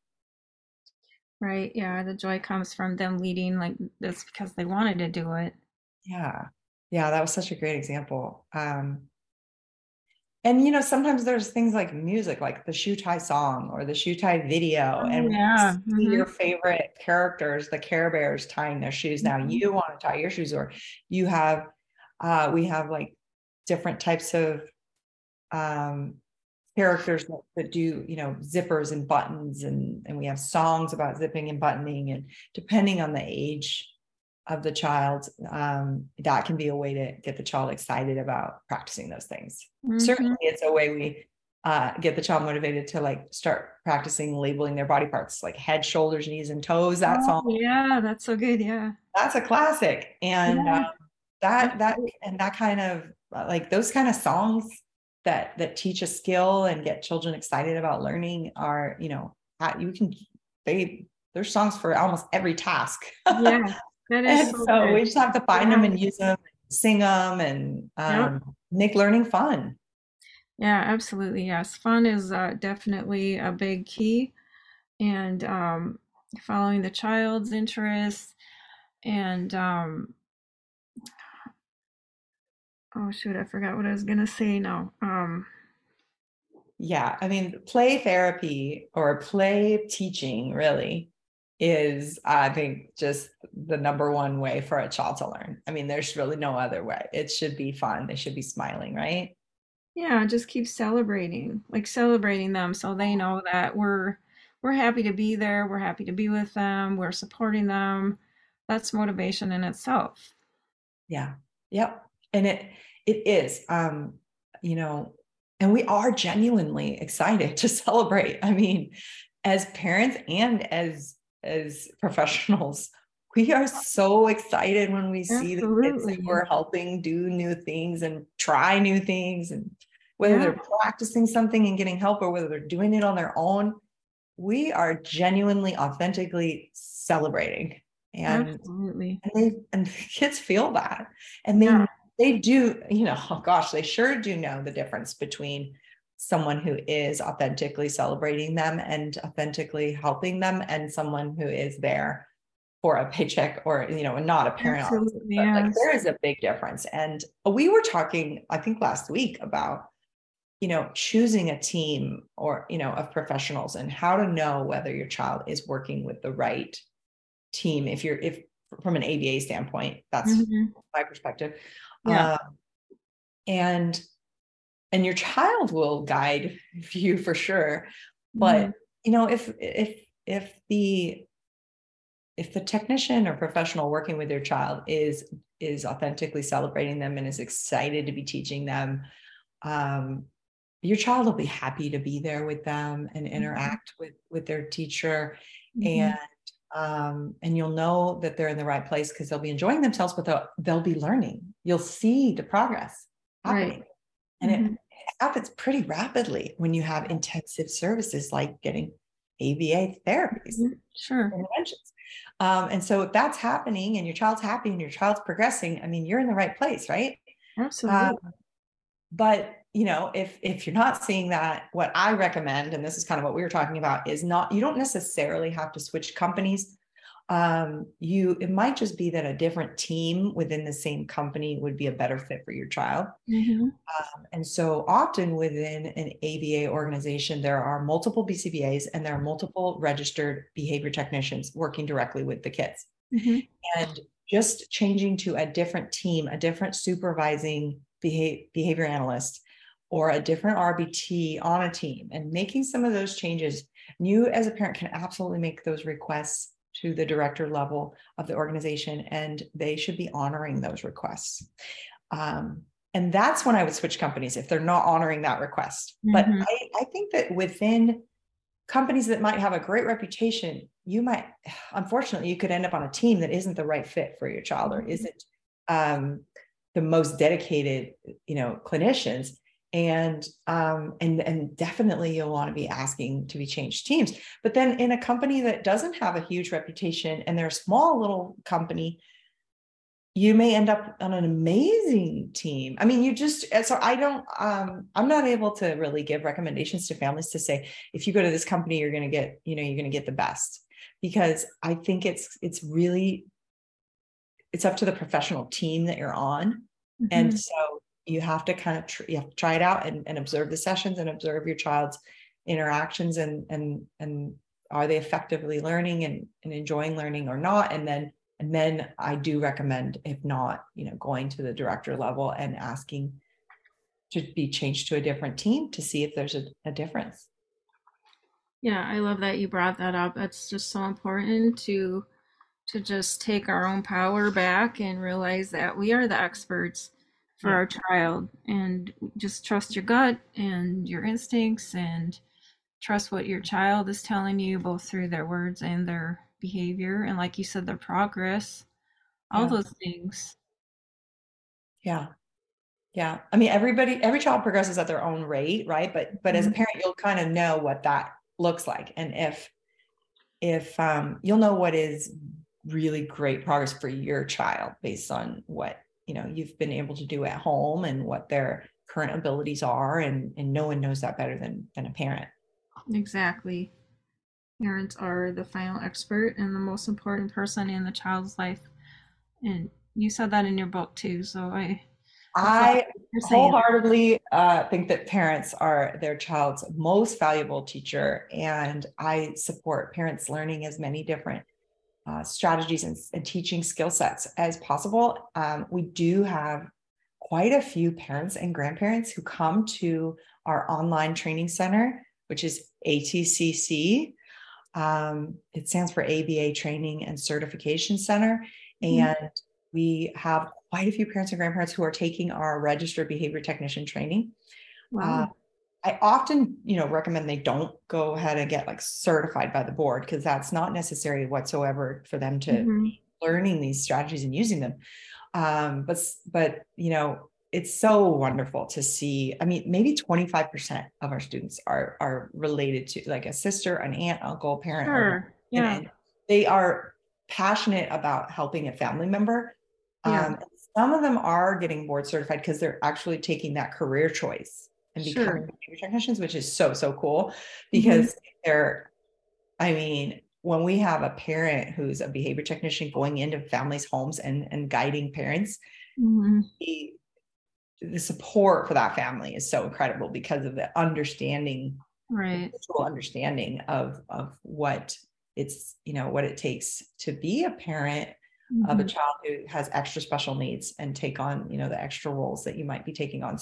right. Yeah. The joy comes from them leading like this because they wanted to do it. Yeah. Yeah, that was such a great example. And, sometimes there's things like music, like the Shoe Tie song or the Shoe Tie video. Oh, And when you yeah. see your favorite characters, the Care Bears tying their shoes, now Mhm. you want to tie your shoes, or you have, we have like different types of um, characters that do, zippers and buttons, and we have songs about zipping and buttoning. And depending on the age of the child, that can be a way to get the child excited about practicing those things. Certainly, Mhm. it's a way we get the child motivated to like start practicing labeling their body parts, like head, shoulders, knees, and toes. That Oh, song, yeah, that's so good. Yeah. that's a classic, and Yeah, that absolutely. and that kind of like those kind of songs that teach a skill and get children excited about learning are, you can they there's songs for almost every task. Yeah, that is And so so good. we just have to find Yeah. them and use them, sing them, and Yep. make learning fun. Yeah, absolutely. Yes. Fun is definitely a big key, and following the child's interests. And oh shoot, I forgot what I was gonna say now. Yeah, I mean, play therapy or play teaching really is, I think, just the number one way for a child to learn. I mean, there's really no other way. It should be fun. They should be smiling, right? Yeah, just keep celebrating, like celebrating them so they know that we're happy to be there, we're happy to be with them, we're supporting them. That's motivation in itself. Yeah. Yep. And it is, you know, and we are genuinely excited to celebrate. I mean, as parents and as professionals, we are so excited when we see the kids that Absolutely. we're helping do new things and try new things, and whether Yeah, they're practicing something and getting help or whether they're doing it on their own, we are genuinely, authentically celebrating. And absolutely. the kids feel that, and Yeah, they do, oh gosh, they sure do know the difference between someone who is authentically celebrating them and authentically helping them, and someone who is there for a paycheck, or not a parent, obviously, absolutely. but like Yes. there is a big difference. And we were talking, I think, last week about choosing a team, or of professionals, and how to know whether your child is working with the right team. If from an ABA standpoint, that's Hmm. my perspective. Yeah. uh, and and your child will guide you for sure. Hmm. But if the technician or professional working with your child is authentically celebrating them and is excited to be teaching them, um, your child will be happy to be there with them and Hmm. interact with their teacher. Hmm. And you'll know that they're in the right place because they'll be enjoying themselves, but they'll be learning. You'll see the progress Right. happening, and it Hmm. happens pretty rapidly when you have intensive services like getting ABA therapies, Sure. interventions. And so if that's happening and your child's happy and your child's progressing, I mean, you're in the right place, right? Uh, Absolutely. but if you're not seeing that, what I recommend, and this is kind of what we were talking about, is not, you don't necessarily have to switch companies. It might just be that a different team within the same company would be a better fit for your child. Hmm. And so often within an ABA organization, there are multiple BCBAs and there are multiple registered behavior technicians working directly with the kids. Hmm. And just changing to a different team, a different supervising behavior analyst, or a different RBT on a team, and making some of those changes, you as a parent can absolutely make those requests to the director level of the organization, and they should be honoring those requests. And that's when I would switch companies if they're not honoring that request. But Hmm. I think that within companies that might have a great reputation, unfortunately, you could end up on a team that isn't the right fit for your child, or isn't the most dedicated, clinicians. And definitely you'll want to be asking to be changed teams. But then in a company that doesn't have a huge reputation and they're a small little company, you may end up on an amazing team. I mean, I'm not able to really give recommendations to families to say, if you go to this company, you're going to get the best, because I think it's up to the professional team that you're on. And Hmm. so, you have to kind of you have to try it out and observe the sessions and observe your child's interactions and are they effectively learning and enjoying learning or not, and then I do recommend, if not, going to the director level and asking to be changed to a different team to see if there's a difference. Yeah, I love that you brought that up. It's just so important to just take our own power back and realize that we are the experts for Yeah. our child, and just trust your gut and your instincts, and trust what your child is telling you, both through their words and their behavior, and like you said, their progress, all Yeah. those things. Yeah. Yeah. I mean, every child progresses at their own rate, right? But as a Mhm. parent, you'll kind of know what that looks like. And if you'll know what is really great progress for your child based on what you've been able to do at home and what their current abilities are, and no one knows that better than a parent. Exactly. Parents are the final expert and the most important person in the child's life. And you said that in your book too, so I feel like I you're saying that. wholeheartedly think that parents are their child's most valuable teacher, and I support parents learning as many different strategies and teaching skill sets as possible. We do have quite a few parents and grandparents who come to our online training center, which is ATCC. It stands for ABA Training and Certification Center. Mhm. And we have quite a few parents and grandparents who are taking our registered behavior technician training. Uh, Wow. I often, recommend they don't go ahead and get like certified by the board, because that's not necessary whatsoever for them to Hmm. be learning these strategies and using them. But it's so wonderful to see. I mean, maybe 25% of our students are related to like a sister, an aunt, uncle, parent, or Sure. Yeah. and they are passionate about helping a family member. Yeah. Some of them are getting board certified because they're actually taking that career choice and Sure. becoming behavior technicians, which is so cool, Hmm. because I mean, when we have a parent who's a behavior technician going into families' homes and guiding parents, Hmm. the, the support for that family is so incredible because of the understanding, the Right. mutual understanding of what what it takes to be a parent of a Hmm. child who has extra special needs and take on, the extra roles that you might be taking on.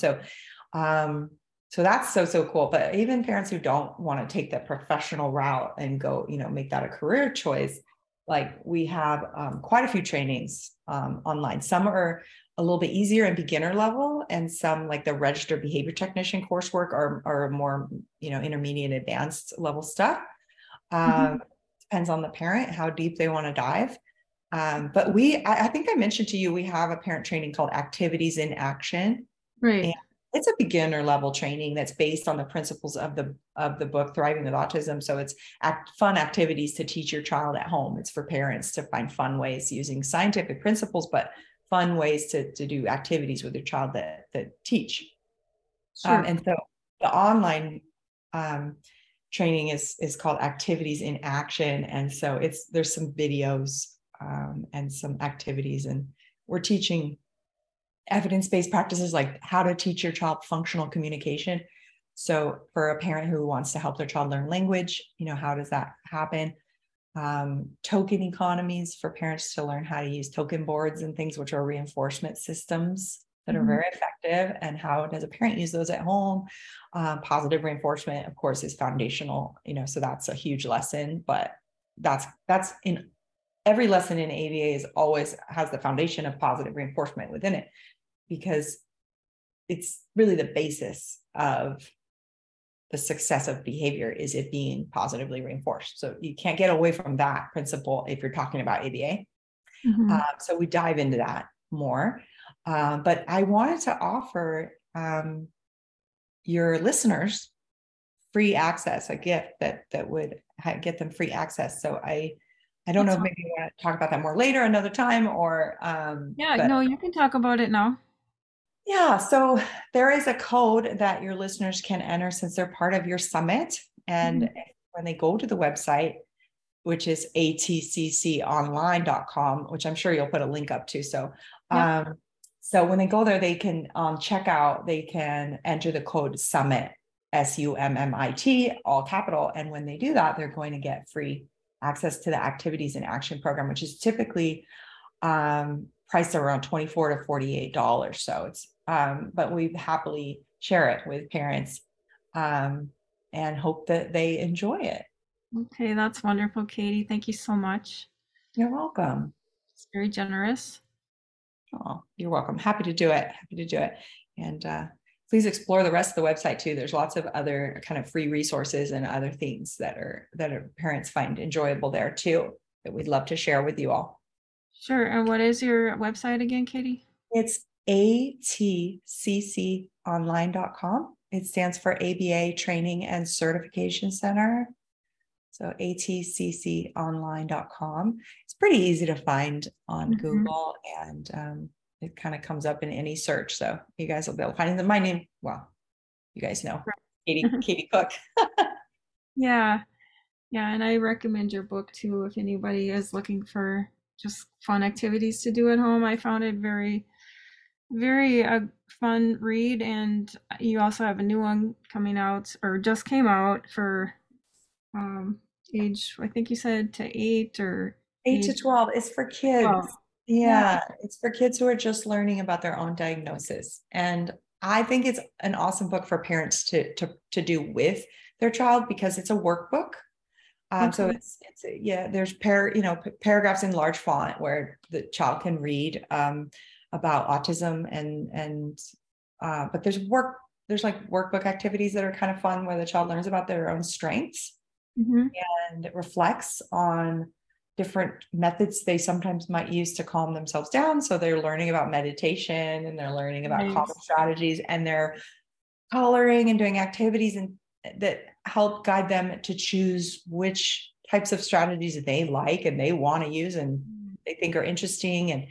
Um, so that's so cool. But even parents who don't want to take the professional route and go, make that a career choice, like we have quite a few trainings online. Some are a little bit easier and beginner level, and some, like the registered behavior technician coursework, are more, intermediate advanced level stuff. Hmm. Um, Depends on the parent how deep they want to dive. But I think I mentioned to you, we have a parent training called Activities in Action. Right. And it's a beginner level training that's based on the principles of the book Thriving with Autism. So it's fun activities to teach your child at home. It's for parents to find fun ways using scientific principles, but fun ways to do activities with your child that teach. Sure. And so the online training is called Activities in Action. And so there's some videos and some activities, and we're teaching evidence-based practices like how to teach your child functional communication. So for a parent who wants to help their child learn language, how does that happen? Token economies for parents to learn how to use token boards and things, which are reinforcement systems that are Hmm. very effective, and how does a parent use those at home? Positive reinforcement, of course, is foundational, so that's a huge lesson, but that's in every lesson in ABA is always has the foundation of positive reinforcement within it, because it's really the basis of the success of behavior is it being positively reinforced. So you can't get away from that principle if you're talking about ABA. Hmm. So we dive into that more. But I wanted to offer your listeners free access, a gift that would get them free access. So I don't know That's if all. maybe you want to talk about that more later, another time, or Yeah. but No, you can talk about it now. yeah, so there is a code that your listeners can enter since they're part of your summit. And Hmm. when they go to the website, which is atcconline.com, which I'm sure you'll put a link up to. So Yep. So when they go there, they can check out, they can enter the code SUMMIT, SUMMIT, all capital. And when they do that, they're going to get free access to the activities and action program, which is typically priced around $24 to $48. So it's, but we happily share it with parents and hope that they enjoy it. Okay, that's wonderful, Katie. Thank you so much. You're welcome. It's very generous. Oh, you're welcome. Happy to do it. Happy to do it. And please explore the rest of the website too. There's lots of other kind of free resources and other things that parents find enjoyable there too, that we'd love to share with you all. Sure. And what is your website again, Katie? It's atcconline.com. It stands for ABA Training and Certification Center. So atcconline.com. It's pretty easy to find on Google, and it kind of comes up in any search. So you guys will be able to find it. My name, well, you guys know, Katie Cook. Yeah. Yeah. And I recommend your book too if anybody is looking for just fun activities to do at home. I found it very, very fun read. And you also have a new one coming out or just came out for age, I think you said to 8 or 8 to 12 is for kids. 12. Yeah, it's for kids who are just learning about their own diagnosis. And I think it's an awesome book for parents to do with their child because it's a workbook. So it's yeah, there's paragraphs in large font where the child can read about autism and but there's like workbook activities that are kind of fun where the child learns about their own strengths and it reflects on different methods they sometimes might use to calm themselves down. So they're learning about meditation and they're learning about calming strategies, and they're coloring and doing activities and that help guide them to choose which types of strategies they like and they want to use and they think are interesting. And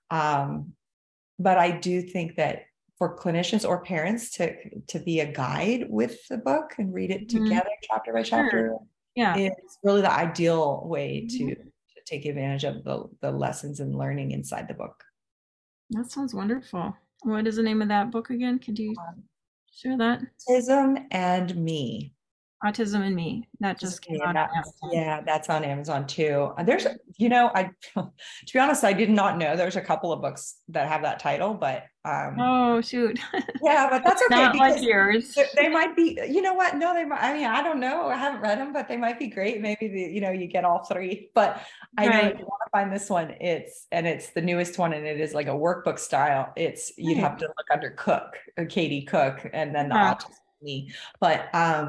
but I do think that for clinicians or parents to be a guide with the book and read it together chapter by chapter, it's really the ideal way to take advantage of the lessons and learning inside the book. That sounds wonderful. What is the name of that book again? Could you share that? Autism and Me. Autism and Me. That just came out. Yeah, that's on Amazon too. There's, I to be honest, I did not know there's a couple of books that have that title, but oh shoot. Yeah, but that's okay. Not like yours. They might be, you know what? No, they might, I mean, I don't know. I haven't read them, but they might be great. Maybe you get all three. But I know if you want to find this one, it's the newest one, and it is like a workbook style. You'd have to look under Cook, Katie Cook, and then the Autism Me. But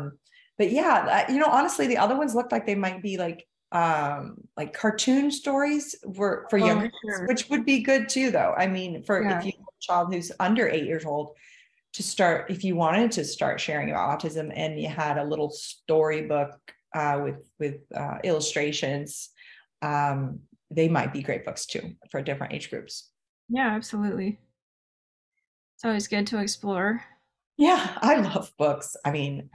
yeah, honestly, the other ones looked like they might be like cartoon stories for younger kids, which would be good too, though. I mean, if you have a child who's under 8 years old, to start, if you wanted to start sharing about autism and you had a little storybook with illustrations, they might be great books too for different age groups. Yeah, absolutely. It's always good to explore. Yeah, I love books. I mean,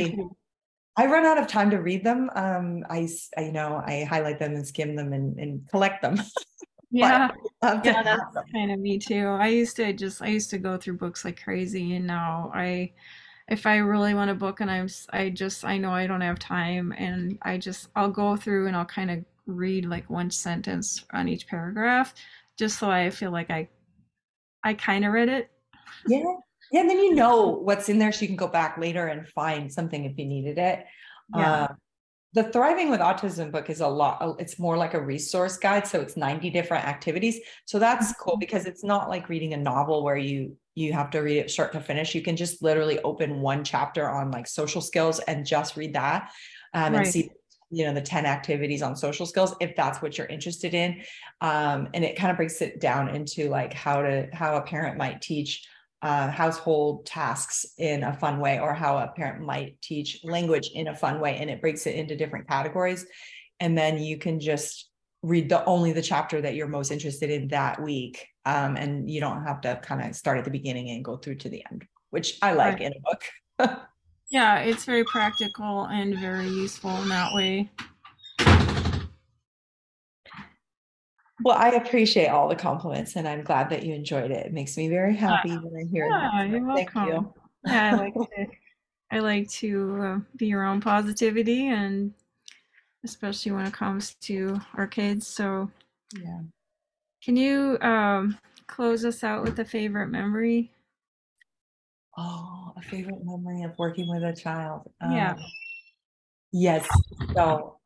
I run out of time to read them. I highlight them and skim them and collect them. Yeah, that's kind of me too. I used to go through books like crazy, and now if I really want a book and I know I don't have time, and I'll go through and I'll kind of read like one sentence on each paragraph, just so I feel like I kind of read it. Yeah. Yeah, and then what's in there, so you can go back later and find something if you needed it. Yeah. The Thriving with Autism book is it's more like a resource guide. So it's 90 different activities. So that's cool because it's not like reading a novel where you have to read it start to finish. You can just literally open one chapter on like social skills and just read that and see the 10 activities on social skills, if that's what you're interested in. And it kind of breaks it down into like how a parent might teach household tasks in a fun way, or how a parent might teach language in a fun way, and it breaks it into different categories. And then you can just read only the chapter that you're most interested in that week, and you don't have to kind of start at the beginning and go through to the end, which I like in a book. Yeah, it's very practical and very useful in that way. Well, I appreciate all the compliments and I'm glad that you enjoyed it. It makes me very Uh, happy when I hear that. yeah, So you're thank welcome. you. Yeah, I like to be your own positivity, and especially when it comes to our kids. So, Yeah. can you close us out with a favorite memory? Oh, a favorite memory of working with a child. Yeah. Yes. So,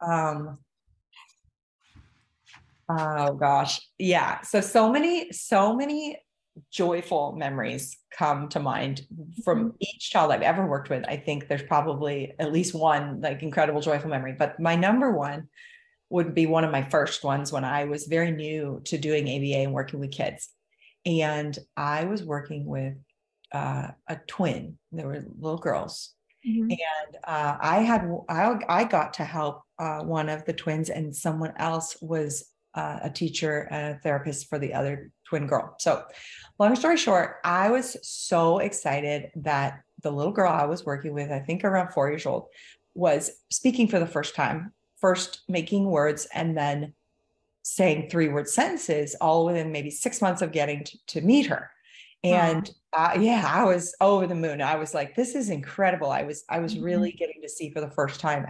oh gosh. Yeah. So many joyful memories come to mind Mhm. from each child I've ever worked with. I think there's probably at least one like incredible joyful memory, but my number one would be one of my first ones when I was very new to doing ABA and working with kids. And I was working with a twin. There were little girls, Mhm. and I got to help one of the twins, and someone else was a teacher and a therapist for the other twin girl. So, long story short, I was so excited that the little girl I was working with, I think around 4 years old, was speaking for the first time, first making words, and then saying 3 word sentences all within maybe 6 months of getting to meet her. Aw. And yeah, I was over the moon. I was like, this is incredible. I was Mhm. really getting to see for the first time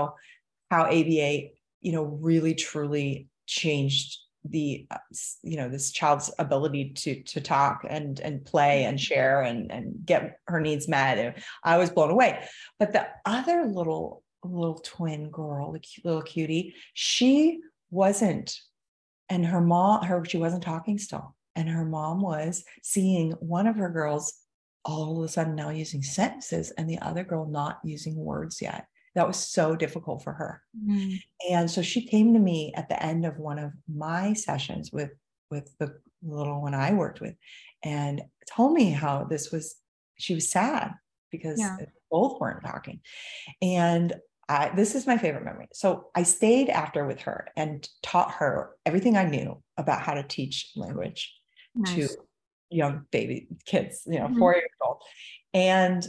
how ABA, really truly changed the this child's ability to talk and play and share and get her needs met. And I was blown away. But the other little twin girl, the little cutie, she wasn't. And she wasn't talking still. And her mom was seeing one of her girls all of a sudden now using sentences and the other girl not using words yet. That was so difficult for her. Mhm. And so she came to me at the end of one of my sessions with the little one I worked with and told me how she was sad because Yeah. both weren't talking. And this is my favorite memory. So I stayed after with her and taught her everything I knew about how to teach language to Nice. young baby kids, Mhm. 4 years old. And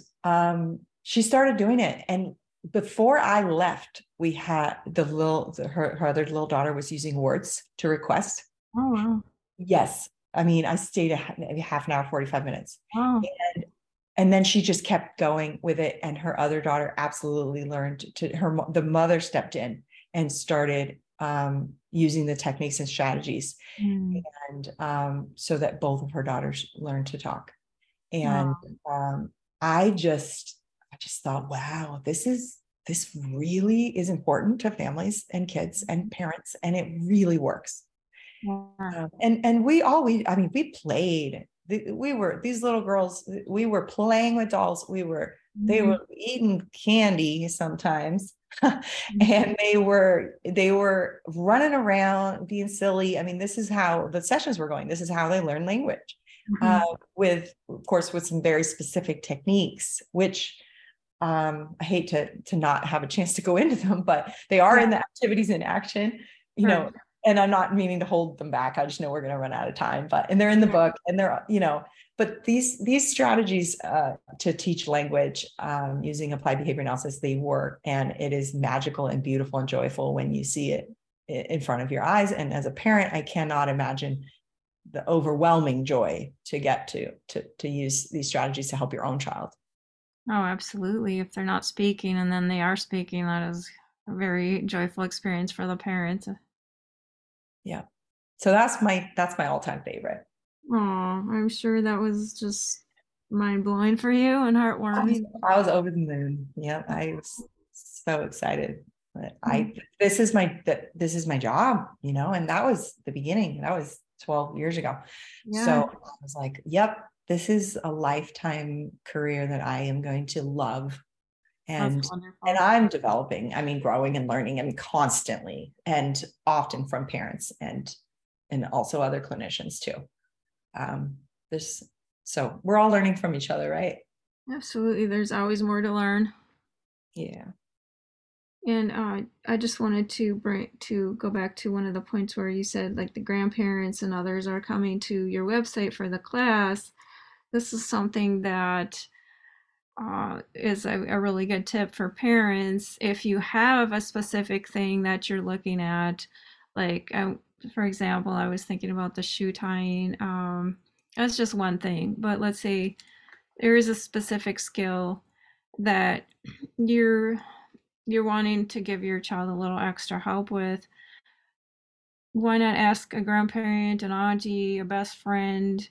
she started doing it. And before I left, we had her other little daughter was using words to request. Oh wow. Yes. I mean, I stayed maybe half an hour, 45 minutes. Wow. And then she just kept going with it. And her other daughter absolutely learned the mother stepped in and started using the techniques and strategies. Mm. And so that both of her daughters learned to talk. And Oh. um, I just thought, wow, this really is important to families and kids and parents, and it really works. Yeah. And I mean, we played. We were these little girls. We were playing with dolls. They Mhm. were eating candy sometimes, Mhm. and they were running around being silly. I mean, this is how the sessions were going. This is how they learn language, Mhm. with of course with some very specific techniques, which I hate to not have a chance to go into them, but they are Yeah. in the activities in action, you Sure. know, and I'm not meaning to hold them back. I just know we're going to run out of time, and they're in the Yeah. book and but these strategies to teach language using applied behavior analysis, they work, and it is magical and beautiful and joyful when you see it in front of your eyes. And as a parent, I cannot imagine the overwhelming joy to get to use these strategies to help your own child. Oh, absolutely. If they're not speaking and then they are speaking, that is a very joyful experience for the parents. Yeah. So that's my all-time favorite. Oh, I'm sure that was just mind blowing for you and I was, heartwarming. I was over the moon. Yeah, I was so excited. But Mhm. this is my job, and that was the beginning. That was 12 years ago. So Yeah, I was like, yep, this is a lifetime career that I am going to love. that's And wonderful. I'm developing, I mean, growing and learning, I mean, constantly, and often from parents and also other clinicians too. Um, this so we're all learning from each other, right? Absolutely. There's always more to learn. Yeah. And I just wanted to go back to one of the points where you said like the grandparents and others are coming to your website for the class. This is something that is a really good tip for parents if you have a specific thing that you're looking at. Like for example, I was thinking about the shoe tying. That's just one thing, but let's say there is a specific skill that you're you're wanting to give your child a little extra help with. Why not ask a grandparent, an auntie, a best friend,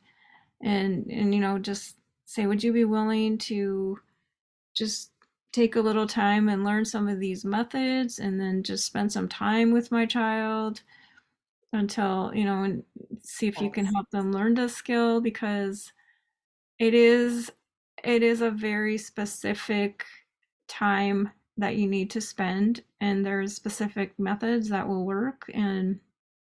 and just say, would you be willing to just take a little time and learn some of these methods and then just spend some time with my child until, and see if you can Yes, help them learn the skill, because it is it is a very specific time that you need to spend, and there's specific methods that will work. And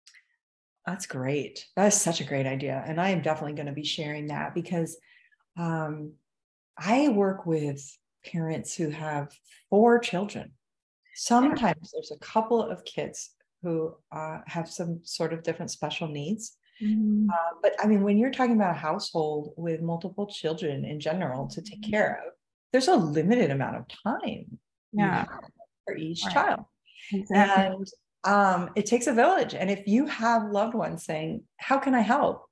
that's great. That is such a great idea. And I am definitely going to be sharing that because um, I work with parents who have 4 children. Sometimes there's a couple of kids who have some sort of different special needs. Mhm. But I mean, when you're talking about a household with multiple children in general to take care of, there's a limited amount of time you Yeah, have for each right, child. exactly. And it takes a village. And if you have loved ones saying, how can I help?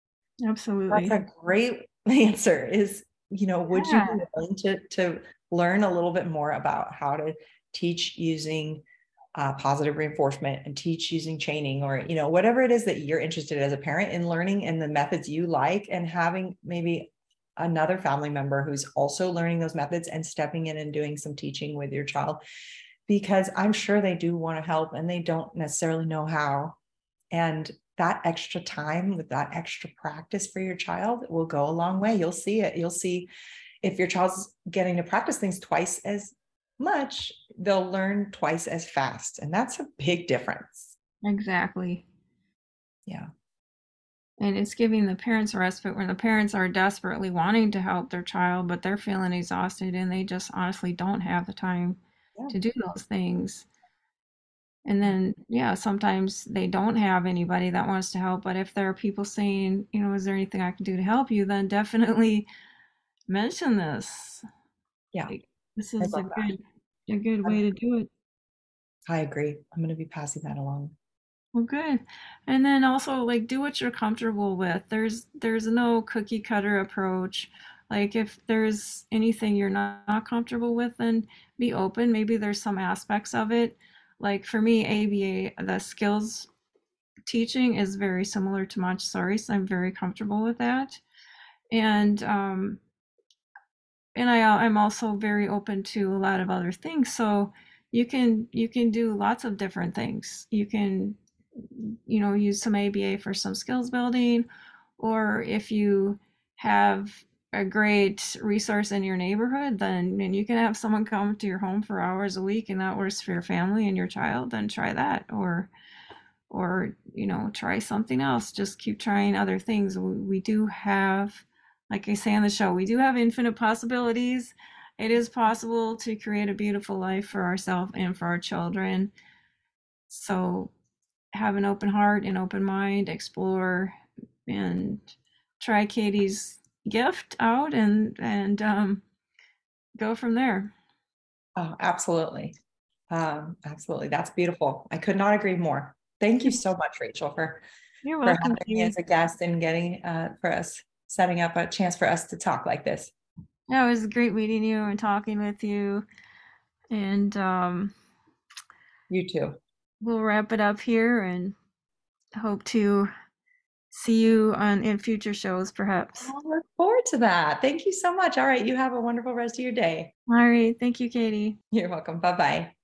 That's Absolutely. a great answer is, would you be Yeah, willing to learn a little bit more about how to teach using positive reinforcement and teach using chaining, or, whatever it is that you're interested as a parent in learning and the methods you like, and having maybe another family member who's also learning those methods and stepping in and doing some teaching with your child, because I'm sure they do want to help and they don't necessarily know how. And that extra time with that extra practice for your child will go a long way. You'll see it. You'll see if your child's getting to practice things twice as much, they'll learn twice as fast. And that's a big difference. exactly. Yeah. And it's giving the parents a respite when the parents are desperately wanting to help their child, but they're feeling exhausted and they just honestly don't have the time Yeah. to do those things. And then, yeah, sometimes they don't have anybody that wants to help. But if there are people saying, is there anything I can do to help you, then definitely mention this. Yeah. Like, this I is love that. a good way to do it. I agree. I'm going to be passing that along. Well, good. And then also, like, do what you're comfortable with. There's no cookie cutter approach. Like, if there's anything you're not comfortable with, then be open. Maybe there's some aspects of it. Like for me, ABA, the skills teaching is very similar to Montessori, so I'm very comfortable with that. And I'm also very open to a lot of other things. So you can do lots of different things. You can use some ABA for some skills building, or if you have a great resource in your neighborhood, then and you can have someone come to your home for hours a week and that works for your family and your child, then try that. Or try something else, just keep trying other things. We do have, like I say on the show, we do have infinite possibilities. It is possible to create a beautiful life for ourselves and for our children. So have an open heart and open mind, explore, and try Katie's gift out, and go from there. Oh, absolutely. Absolutely. That's beautiful. I could not agree more. Thank you so much, Rachel, You're for welcome, having me as Katie. a guest and getting for us setting up a chance for us to talk like this. Yeah, it was great meeting you and talking with you. And You too. we'll wrap it up here and hope to see you on in future shows, perhaps. I'll look forward to that. Thank you so much. All right. You have a wonderful rest of your day. All right. Thank you, Katie. You're welcome. Bye bye.